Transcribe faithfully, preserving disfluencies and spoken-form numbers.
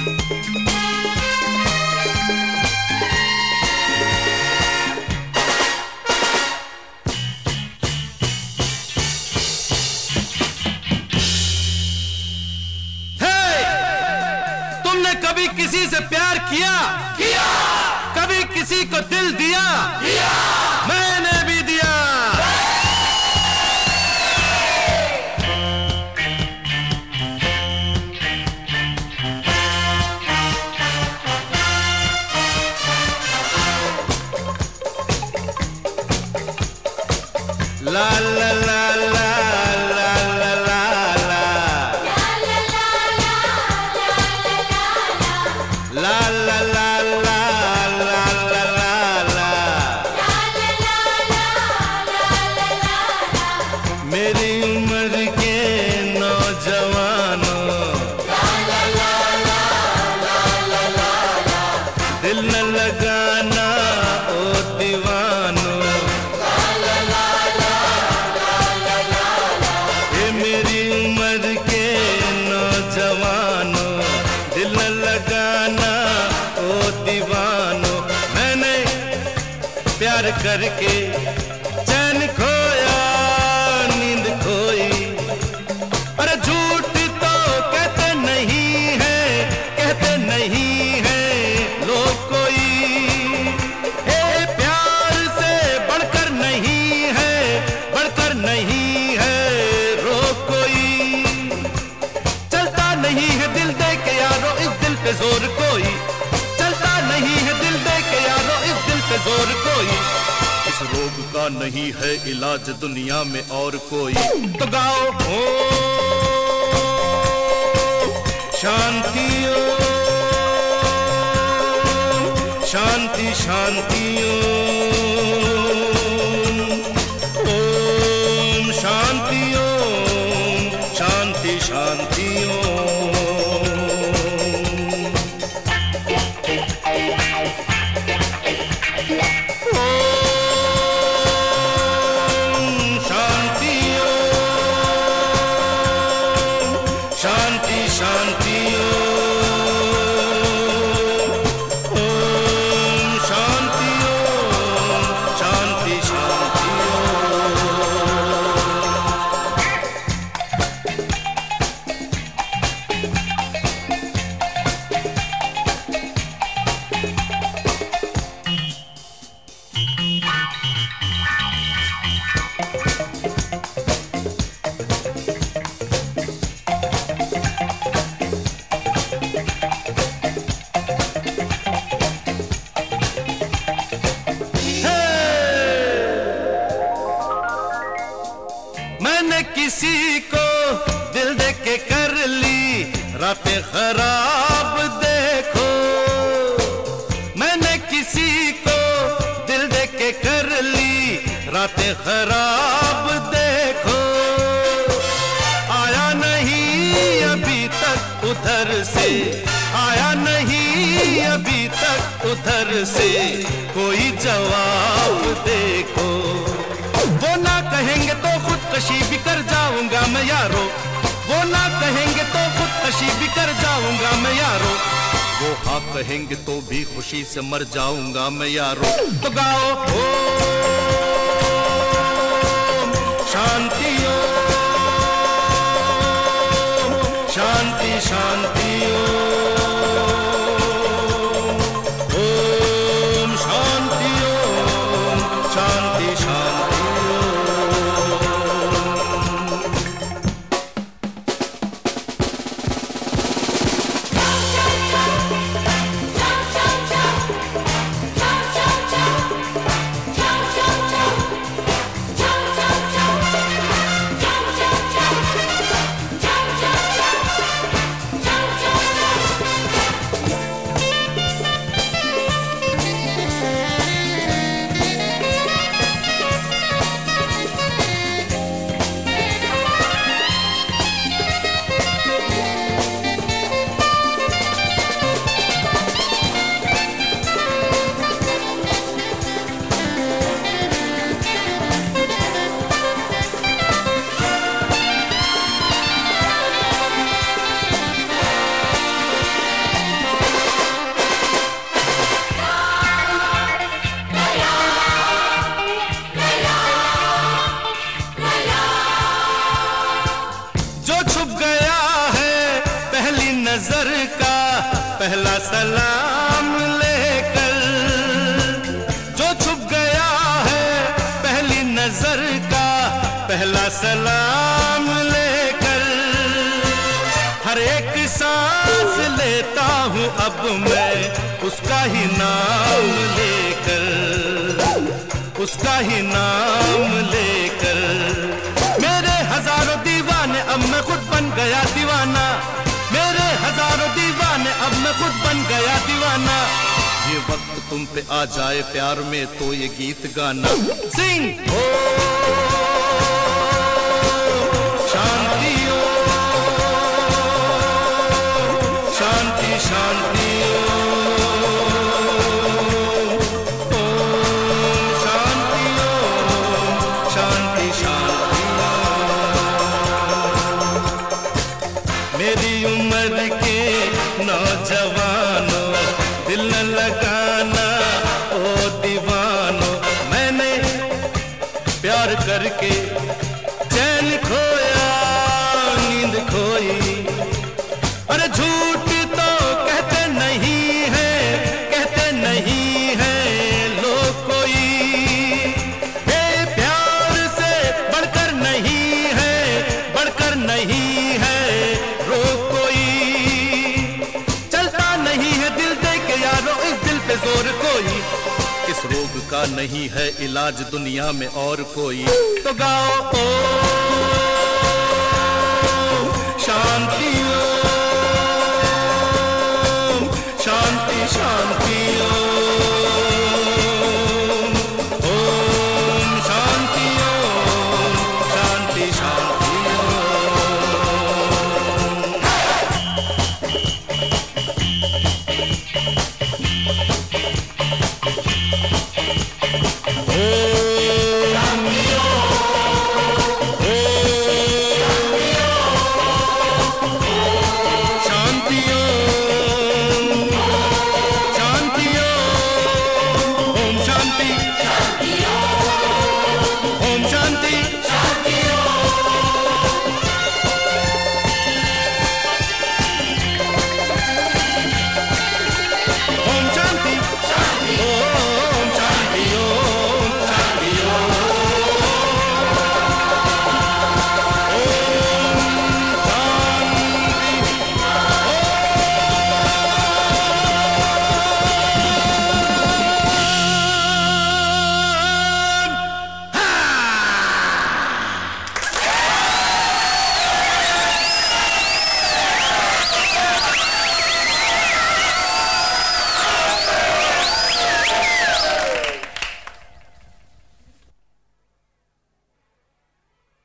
कभी किसी से प्यार किया किया कभी किसी को दिल दिया दिया मैंने भी दिया। ला ला ला ला La la la la la la la la मेरी उम्र के नौजवानों दिल न लगाना ओ दीवानों ये मेरी उम्र के नौजवानों दिल न लगाना ओ दीवानो। मैंने प्यार करके चैन खोया नींद खोई। अरे झूठ तो कहते नहीं है कहते नहीं है लोग कोई। हे प्यार से बढ़कर नहीं है बढ़कर नहीं है रोग कोई। चलता नहीं है दिल दे के यारो इस दिल पे जोर कोई। चलता नहीं है दिल दे के यारो इस दिल पे जोर कोई। इस रोग का नहीं है इलाज दुनिया में और कोई। तो गाओ ओ शांति ओ शांति शांति ओम शांति ओम शांति शांति ओम। शांति शांति ओम शांति ओम शांति शांति मैंने किसी को दिल दे के कर ली रातें खराब देखो। मैंने किसी को दिल दे के कर ली रातें खराब देखो। आया नहीं अभी तक उधर से आया नहीं अभी तक उधर से कोई जवाब देखो। वो ना कहेंगे तो खुदकशी भी कर जाऊंगा मैं यारो। वो ना कहेंगे तो खुदकशी भी कर जाऊंगा मैं यारो। वो हाँ कहेंगे तो भी खुशी से मर जाऊंगा मैं यारो। तो गाओ ओ शांति ओ शांति शांति ओम शांति ओम शांति शांति। पहला सलाम लेकर जो छुप गया है पहली नजर का, पहला सलाम लेकर हर एक सांस लेता हूँ अब मैं उसका ही नाम लेकर, उसका ही नाम लेकर। मेरे हजारों दीवाने अब मैं खुद बन गया दीवाना, मेरे हजारों दीवाने अब मैं खुद बन गया दीवाना। ये वक्त तुम पे आ जाए प्यार में तो ये गीत गाना। सिंग ओ शांति ओ शांति शांति मेरी उम्र के नौजवानों दिल न लगाना ओ दीवानों। मैंने प्यार करके चैन खोया नींद खोई, अरे झूठ तो कहते नहीं है, कहते नहीं है लोग कोई। ये प्यार से बढ़कर नहीं है, बढ़कर नहीं है जोर कोई। इस रोग का नहीं है इलाज दुनिया में और कोई। तो गाओ ओ शांति ओ